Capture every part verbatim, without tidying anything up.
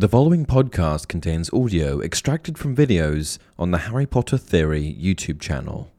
The following podcast contains audio extracted from videos on the Harry Potter Theory YouTube channel.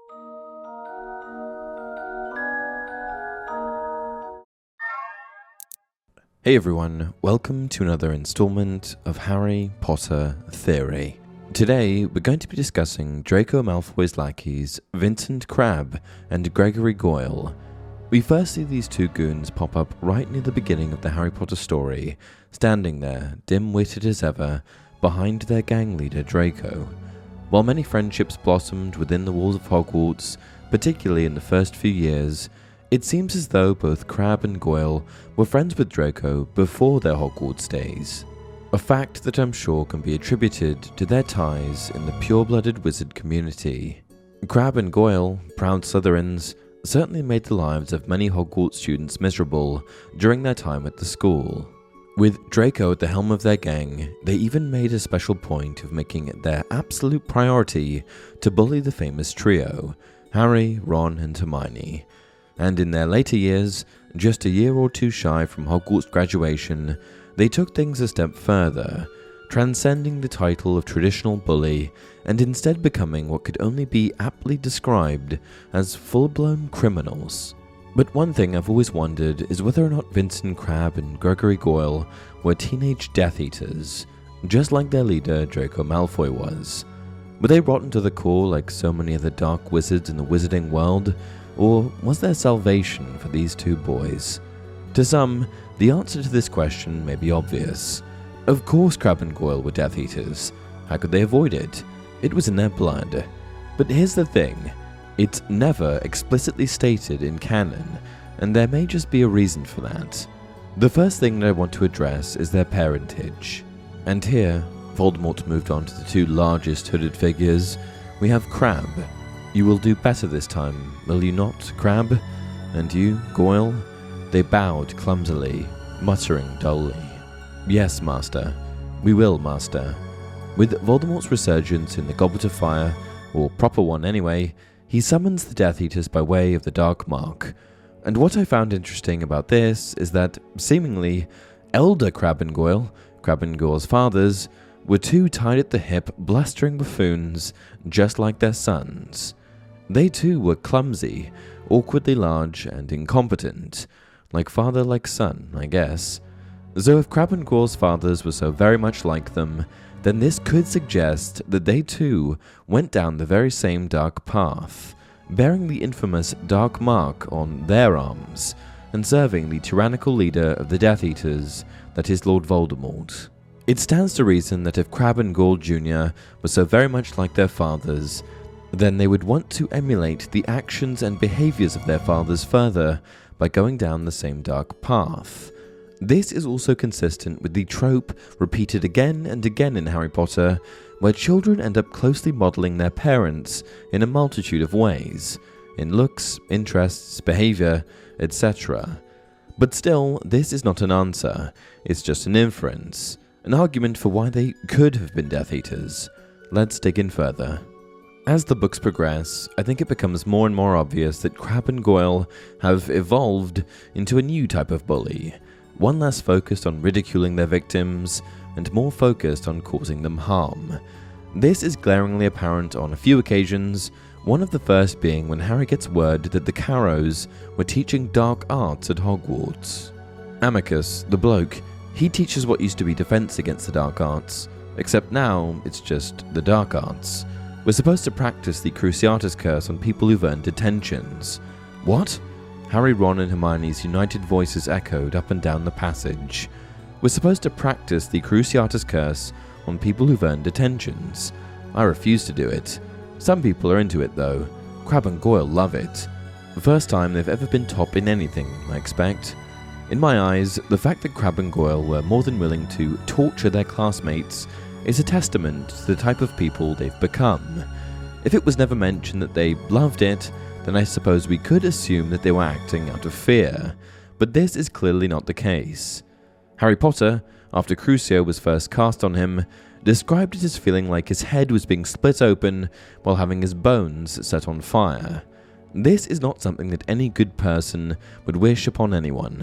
Hey everyone, welcome to another installment of Harry Potter Theory. Today we're going to be discussing Draco Malfoy's lackeys, Vincent Crabbe and Gregory Goyle. We first see these two goons pop up right near the beginning of the Harry Potter story, standing there, dim-witted as ever, behind their gang leader Draco. While many friendships blossomed within the walls of Hogwarts, particularly in the first few years, it seems as though both Crabbe and Goyle were friends with Draco before their Hogwarts days. A fact that I'm sure can be attributed to their ties in the pure-blooded wizard community. Crabbe and Goyle, proud Slytherins, certainly made the lives of many Hogwarts students miserable during their time at the school. With Draco at the helm of their gang, they even made a special point of making it their absolute priority to bully the famous trio, Harry, Ron and Hermione. And in their later years, just a year or two shy from Hogwarts graduation, they took things a step further, transcending the title of traditional bully and instead becoming what could only be aptly described as full-blown criminals. But one thing I've always wondered is whether or not Vincent Crabbe and Gregory Goyle were teenage Death Eaters, just like their leader Draco Malfoy was. Were they rotten to the core like so many of the dark wizards in the wizarding world, or was there salvation for these two boys? To some, the answer to this question may be obvious. Of course Crabbe and Goyle were Death Eaters. How could they avoid it? It was in their blood. But here's the thing. It's never explicitly stated in canon, and there may just be a reason for that. The first thing that I want to address is their parentage. And here, Voldemort moved on to the two largest hooded figures. We have Crabbe. You will do better this time, will you not, Crabbe? And you, Goyle? They bowed clumsily, muttering dully. Yes, Master. We will, Master. With Voldemort's resurgence in the Goblet of Fire, or proper one anyway, he summons the Death Eaters by way of the Dark Mark. And what I found interesting about this is that, seemingly, elder Crabbe and Goyle, Crabbe and Goyle's fathers, were two tied at the hip, blustering buffoons, just like their sons. They too were clumsy, awkwardly large, and incompetent. Like father, like son, I guess. So if Crabbe and Goyle's fathers were so very much like them, then this could suggest that they too went down the very same dark path, bearing the infamous Dark Mark on their arms, and serving the tyrannical leader of the Death Eaters, that is Lord Voldemort. It stands to reason that if Crabbe and Goyle Junior were so very much like their fathers, then they would want to emulate the actions and behaviors of their fathers further by going down the same dark path. This is also consistent with the trope repeated again and again in Harry Potter, where children end up closely modeling their parents in a multitude of ways, in looks, interests, behavior, et cetera. But still, this is not an answer, it's just an inference, an argument for why they could have been Death Eaters. Let's dig in further. As the books progress, I think it becomes more and more obvious that Crabbe and Goyle have evolved into a new type of bully, one less focused on ridiculing their victims, and more focused on causing them harm. This is glaringly apparent on a few occasions, one of the first being when Harry gets word that the Carrows were teaching dark arts at Hogwarts. Amicus, the bloke, he teaches what used to be defense against the dark arts, except now it's just the dark arts. We're supposed to practice the Cruciatus Curse on people who've earned detentions. What? Harry, Ron and Hermione's united voices echoed up and down the passage. We're supposed to practice the Cruciatus Curse on people who've earned detentions. I refuse to do it. Some people are into it though. Crabbe and Goyle love it. The first time they've ever been top in anything, I expect. In my eyes, the fact that Crabbe and Goyle were more than willing to torture their classmates is a testament to the type of people they've become. If it was never mentioned that they loved it, then I suppose we could assume that they were acting out of fear, but this is clearly not the case. Harry Potter, after Crucio was first cast on him, described it as feeling like his head was being split open while having his bones set on fire. This is not something that any good person would wish upon anyone.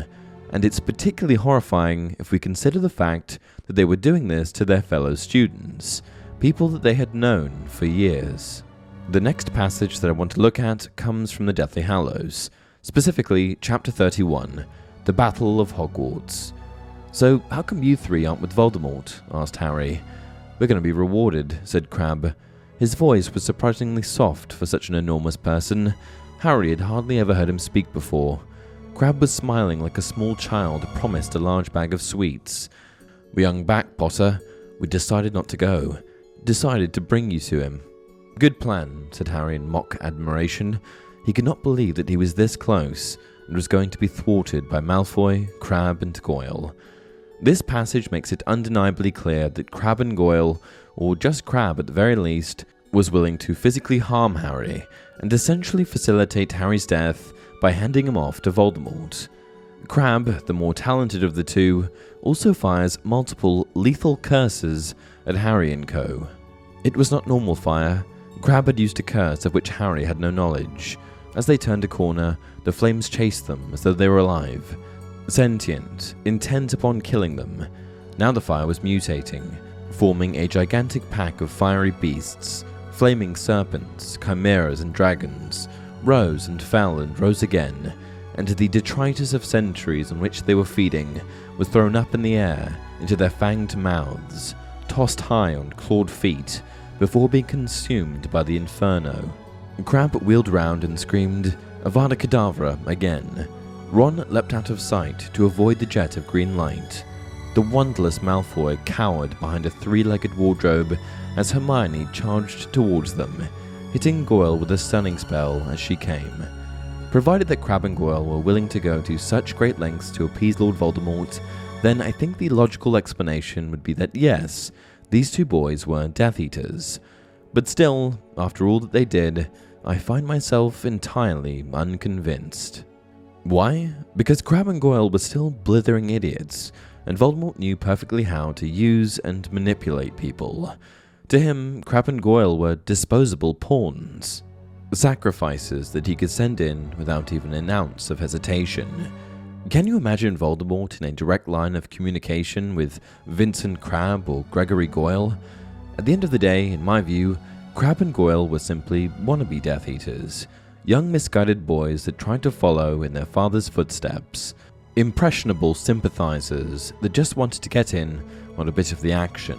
and it's particularly horrifying if we consider the fact that they were doing this to their fellow students, people that they had known for years. The next passage that I want to look at comes from the Deathly Hallows, specifically chapter thirty-one, The Battle of Hogwarts. "So, how come you three aren't with Voldemort?" asked Harry. "We're going to be rewarded," said Crabbe. His voice was surprisingly soft for such an enormous person. Harry had hardly ever heard him speak before. Crabbe was smiling like a small child promised a large bag of sweets. "We hung back, Potter. We decided not to go. Decided to bring you to him." "Good plan," said Harry in mock admiration. He could not believe that he was this close and was going to be thwarted by Malfoy, Crabbe, and Goyle. This passage makes it undeniably clear that Crabbe and Goyle, or just Crabbe at the very least, was willing to physically harm Harry and essentially facilitate Harry's death by handing him off to Voldemort. Crabbe, the more talented of the two, also fires multiple lethal curses at Harry and co. It was not normal fire. Crabbe had used a curse of which Harry had no knowledge. As they turned a corner, the flames chased them as though they were alive, sentient, intent upon killing them. Now the fire was mutating, forming a gigantic pack of fiery beasts. Flaming serpents, chimeras and dragons rose and fell and rose again, and the detritus of centuries on which they were feeding was thrown up in the air into their fanged mouths, tossed high on clawed feet, before being consumed by the inferno. Crabbe wheeled round and screamed, "Avada Kedavra," again. Ron leapt out of sight to avoid the jet of green light. The wondrous Malfoy cowered behind a three-legged wardrobe as Hermione charged towards them, hitting Goyle with a stunning spell as she came. Provided that Crabbe and Goyle were willing to go to such great lengths to appease Lord Voldemort, then I think the logical explanation would be that yes, these two boys were Death Eaters. But still, after all that they did, I find myself entirely unconvinced. Why? Because Crabbe and Goyle were still blithering idiots, and Voldemort knew perfectly how to use and manipulate people. To him, Crabbe and Goyle were disposable pawns, sacrifices that he could send in without even an ounce of hesitation. Can you imagine Voldemort in a direct line of communication with Vincent Crabbe or Gregory Goyle? At the end of the day, in my view, Crabbe and Goyle were simply wannabe Death Eaters, young misguided boys that tried to follow in their father's footsteps, impressionable sympathizers that just wanted to get in on a bit of the action.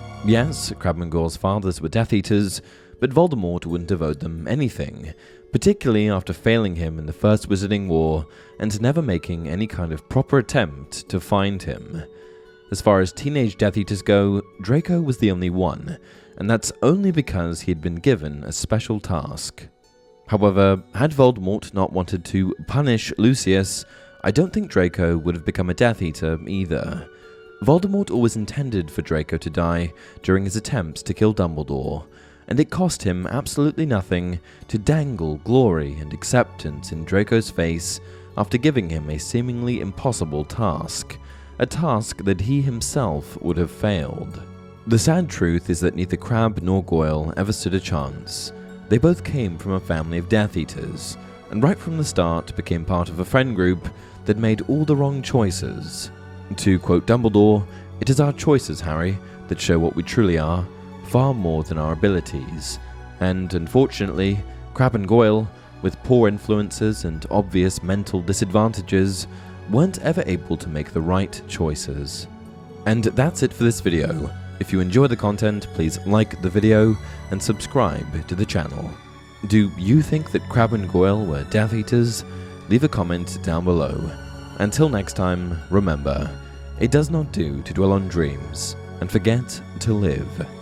Yes, Crabbe and Goyle's fathers were Death Eaters, but Voldemort wouldn't have owed them anything, particularly after failing him in the First Wizarding War and never making any kind of proper attempt to find him. As far as teenage Death Eaters go, Draco was the only one, and that's only because he had been given a special task. However, had Voldemort not wanted to punish Lucius, I don't think Draco would have become a Death Eater either. Voldemort always intended for Draco to die during his attempts to kill Dumbledore, and it cost him absolutely nothing to dangle glory and acceptance in Draco's face after giving him a seemingly impossible task, a task that he himself would have failed. The sad truth is that neither Crabbe nor Goyle ever stood a chance. They both came from a family of Death Eaters, and right from the start became part of a friend group that made all the wrong choices. To quote Dumbledore, "It is our choices, Harry, that show what we truly are, far more than our abilities." And unfortunately, Crabbe and Goyle, with poor influences and obvious mental disadvantages, weren't ever able to make the right choices. And that's it for this video. If you enjoy the content, please like the video and subscribe to the channel. Do you think that Crabbe and Goyle were Death Eaters? Leave a comment down below. Until next time, remember, it does not do to dwell on dreams and forget to live.